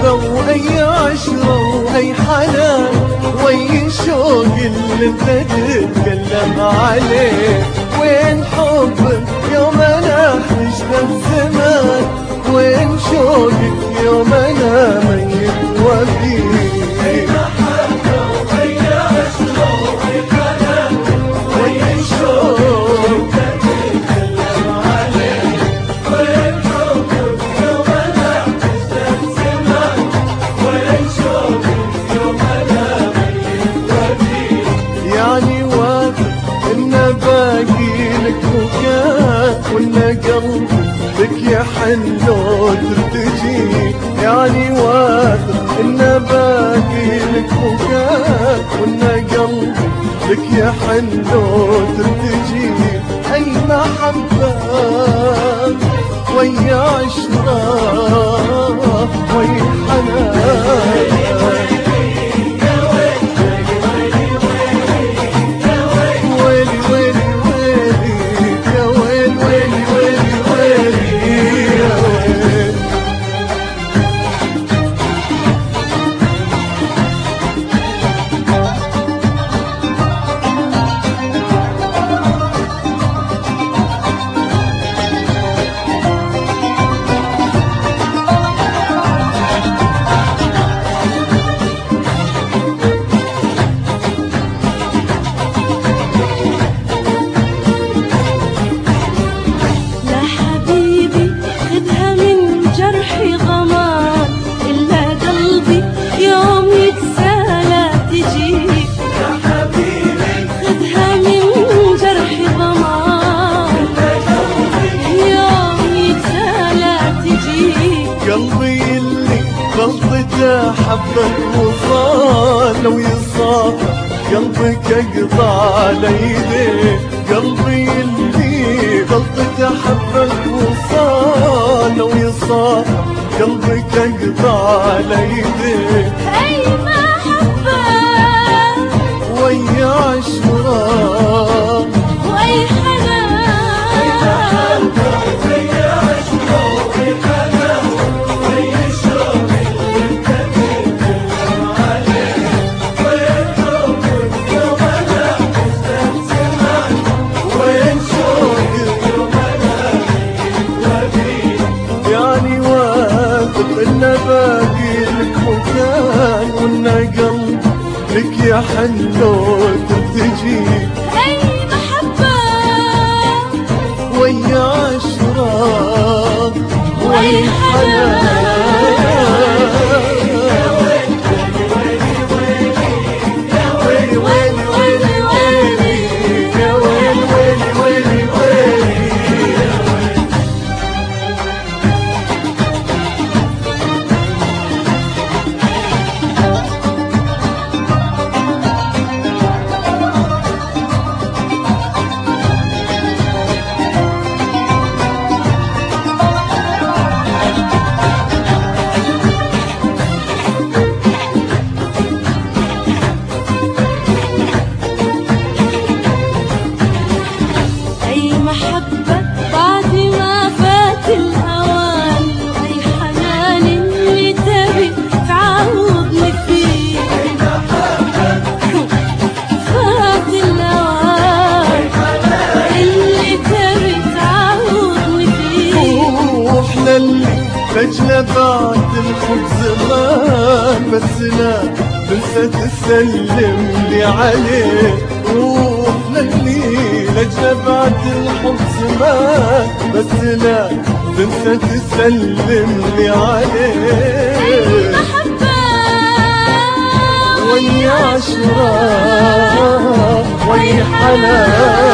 محبة وأي عشرة وأي حنان، وأي شوق اللي انت تتكلم عليه. وين حبك يوم أنا حجنا الزمان، وين شوقك يوم أنا ميت وفيه. يعني واثق إن باقي لك مكان، وإن قلبك يحن لو ترتجي. يعني واثق إن باقي لك مكان، وإن قلبك يحن لو ترتجي. أي محبة ويا عشرة ويا حنان. قلبي اللي غلطته حبك وصال، لو يصافح قلبك اقضى على يديه. قلبي اللي غلطته حبك وصال، لو يصافح قلبك اقضى على يديه. أي محبة ويا عشرة وأي حنان. إن باقي لك مكان، وإن قلبك يحن لو ترتجي. أي محبة ويا عشرة وأي حنان. فجنا بعد الخبز زمان، بس لا تنسى تسلم لي عليه. روحنا الليل اجنا بعد الخبز زمان، بس لا تنسى تسلم لي عليه. محبة ويا عشرة ويا حنان.